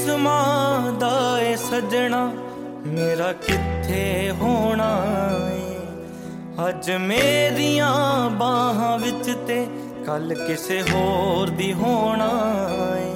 ਕਿਸਮਾਂ ਦਾ ਏ ਸੱਜਣਾ ਮੇਰਾ ਕਿੱਥੇ ਹੋਣਾ ਏ। ਅੱਜ ਮੇਰੀਆਂ ਬਾਹਾਂ ਵਿੱਚ ਤੇ ਕੱਲ ਕਿਸੇ ਹੋਰ ਦੀ ਹੋਣਾ ਏ।